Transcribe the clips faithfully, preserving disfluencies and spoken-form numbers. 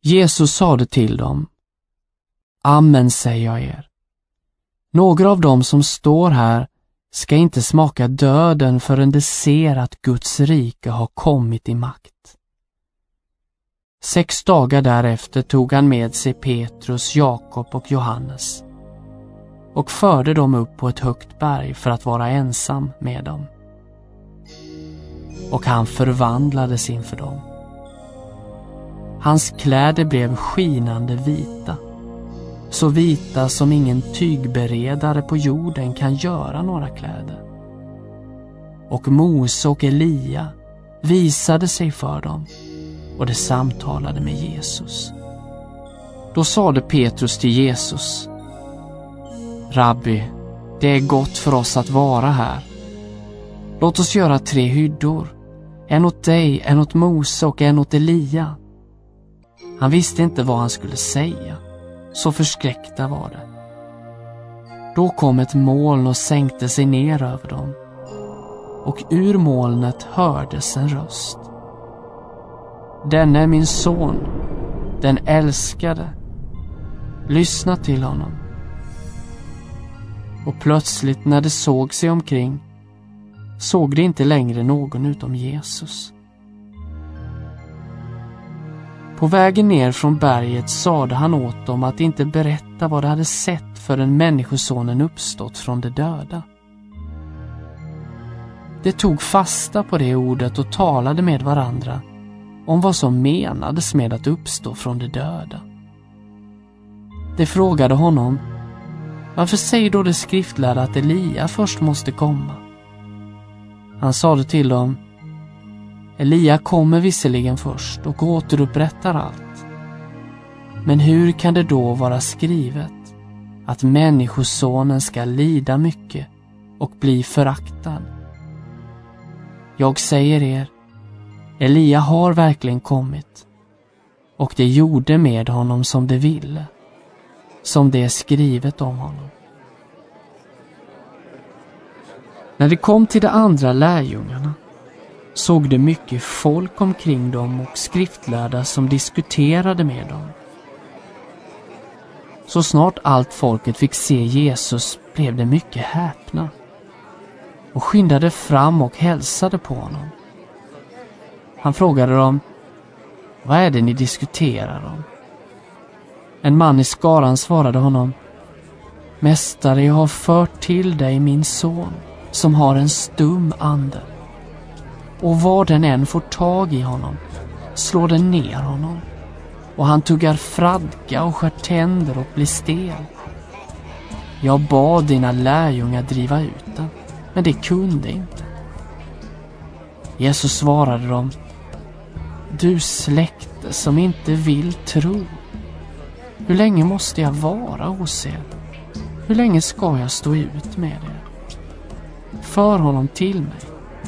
Jesus sade till dem: Amen säger jag er. Några av dem som står här ska inte smaka döden förrän de ser att Guds rike har kommit i makt. Sex dagar därefter tog han med sig Petrus, Jakob och Johannes och förde dem upp på ett högt berg för att vara ensam med dem. Och han förvandlades inför dem. Hans kläder blev skinande vita, så vita som ingen tygberedare på jorden kan göra några kläder. Och Mose och Elia visade sig för dem, och de samtalade med Jesus. Då sade Petrus till Jesus: Rabbi, det är gott för oss att vara här. Låt oss göra tre hyddor, en åt dig, en åt Mose och en åt Elia. Han visste inte vad han skulle säga, så förskräckta var det. Då kom ett moln och sänkte sig ner över dem, och ur molnet hördes en röst: Denne är min son, den älskade. Lyssna till honom. Och plötsligt när de såg sig omkring såg de inte längre någon utom Jesus. På vägen ner från berget sade han åt dem att inte berätta vad de hade sett förrän människosonen uppstått från de döda. De tog fasta på det ordet och talade med varandra om vad som menades med att uppstå från de döda. De frågade honom: Varför säger då de skriftlärda att Elia först måste komma? Han sade till dem: Elia kommer visserligen först och återupprättar allt. Men hur kan det då vara skrivet att människosonen ska lida mycket och bli föraktad? Jag säger er, Elia har verkligen kommit, och det gjorde med honom som det ville, som det är skrivet om honom. När det kom till de andra lärjungarna såg det mycket folk omkring dem och skriftlärda som diskuterade med dem. Så snart allt folket fick se Jesus blev det mycket häpna och skyndade fram och hälsade på honom. Han frågade dem: Vad är det ni diskuterar om? En man i skaran svarade honom: Mästare, jag har fört till dig min son som har en stum ande. Och var den än får tag i honom slår den ner honom, och han tuggar fradga och skär tänder och blir stel. Jag bad dina lärjungar driva ut den, men det kunde inte. Jesus svarade dem: Du släkte som inte vill tro. Hur länge måste jag vara hos er? Hur länge ska jag stå ut med er? För honom till mig.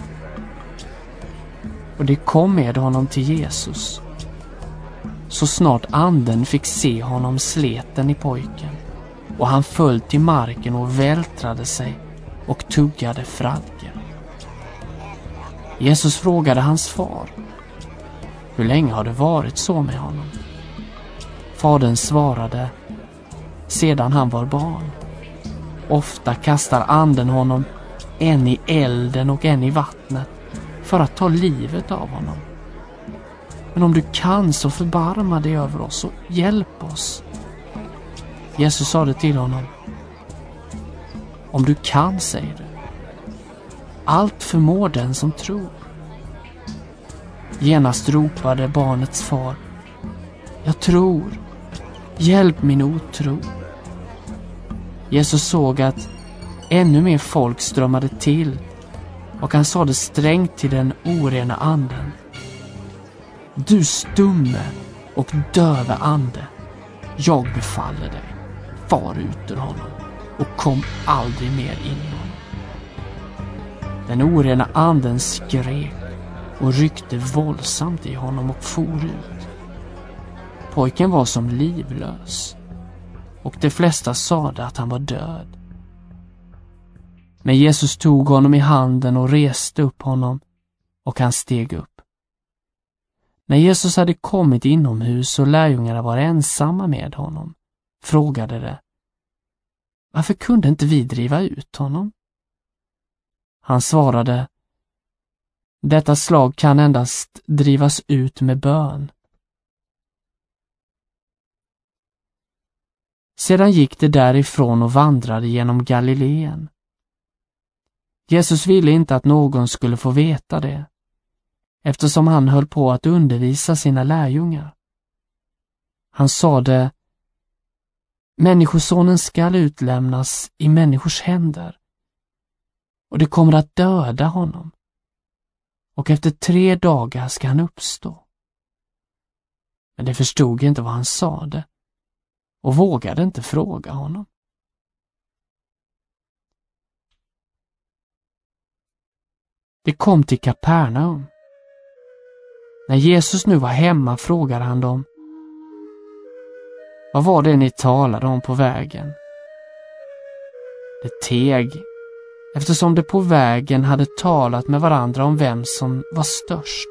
Och det kom med honom till Jesus. Så snart anden fick se honom slet den i pojken, och han föll till marken och vältrade sig och tuggade fradga. Jesus frågade hans far: Hur länge har det varit så med honom? Fadern svarade: Sedan han var barn. Ofta kastar anden honom en i elden och en i vattnet för att ta livet av honom. Men om du kan, så förbarma dig över oss och hjälp oss. Jesus sa det till honom: Om du kan, säger du. Allt förmår den som tror. Genast ropade barnets far: Jag tror, hjälp min otro. Jesus såg att ännu mer folk strömmade till, och han sade strängt till den orena anden: Du stumme och döve ande, jag befaller dig, far ut ur honom och kom aldrig mer in i honom. Den orena anden skrek och ryckte våldsamt i honom och for ut. Pojken var som livlös, och de flesta sade att han var död. Men Jesus tog honom i handen och reste upp honom, och han steg upp. När Jesus hade kommit inomhus och lärjungarna var ensamma med honom, frågade de: varför kunde inte vi driva ut honom? Han svarade: detta slag kan endast drivas ut med bön. Sedan gick de därifrån och vandrade genom Galileen. Jesus ville inte att någon skulle få veta det, eftersom han höll på att undervisa sina lärjungar. Han sade: människosonen skall utlämnas i människors händer, och det kommer att döda honom, och efter tre dagar ska han uppstå. Men de förstod inte vad han sade och vågade inte fråga honom. Det kom till Kapernaum. När Jesus nu var hemma frågade han dem: vad var det ni talade om på vägen? Det teg, eftersom de på vägen hade talat med varandra om vem som var störst.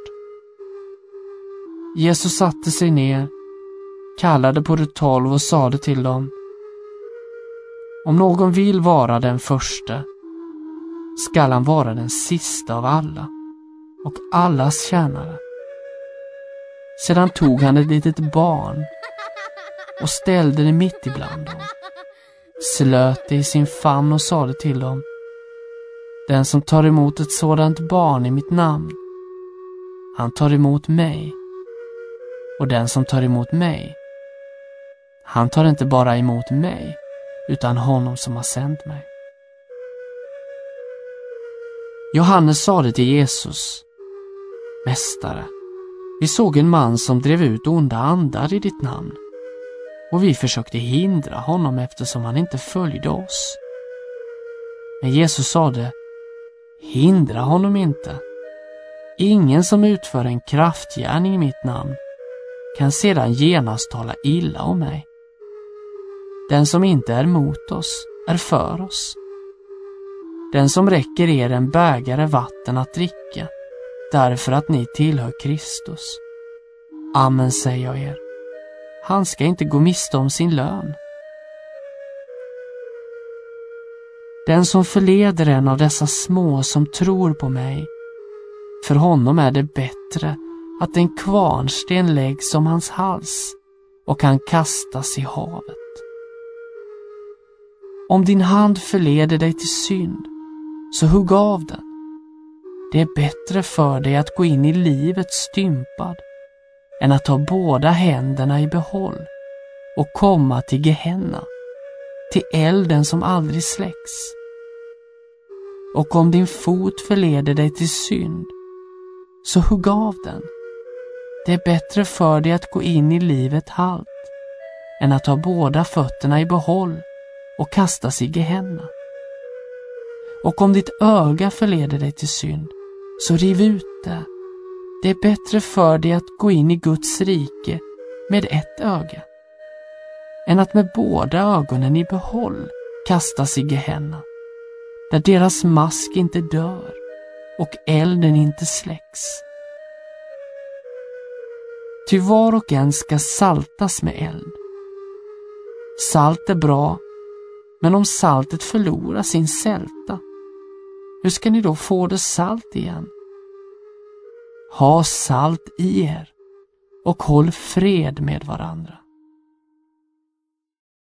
Jesus satte sig ner, kallade på de tolv och sade till dem: om någon vill vara den första, skall han vara den sista av alla och allas tjänare. Sedan tog han ett litet barn och ställde det mitt ibland dem, slöt det i sin famn och sade till dem: den som tar emot ett sådant barn i mitt namn, han tar emot mig, och den som tar emot mig, han tar inte bara emot mig, utan honom som har sänt mig. Johannes sade till Jesus: mästare, vi såg en man som drev ut onda andar i ditt namn, och vi försökte hindra honom eftersom han inte följde oss. Men Jesus sade: hindra honom inte. Ingen som utför en kraftgärning i mitt namn kan sedan genast tala illa om mig. Den som inte är mot oss är för oss. Den som räcker er en bägare vatten att dricka, därför att ni tillhör Kristus, amen säger jag er, han ska inte gå miste om sin lön. Den som förleder en av dessa små som tror på mig, för honom är det bättre att en kvarnsten läggs om hans hals och han kastas i havet. Om din hand förleder dig till synd, så hugg av den. Det är bättre för dig att gå in i livet stympad än att ha båda händerna i behåll och komma till Gehenna, till elden som aldrig släcks. Och om din fot förleder dig till synd, så hugg av den. Det är bättre för dig att gå in i livet halt än att ha båda fötterna i behåll och kastas i Gehenna. Och om ditt öga förleder dig till synd, så riv ut det. Det är bättre för dig att gå in i Guds rike med ett öga än att med båda ögonen i behåll kastas i Gehenna, där deras mask inte dör och elden inte släcks. Ty var och en ska saltas med eld. Salt är bra, men om saltet förlorar sin sälta, hur ska ni då få det salt igen? Ha salt i er och håll fred med varandra.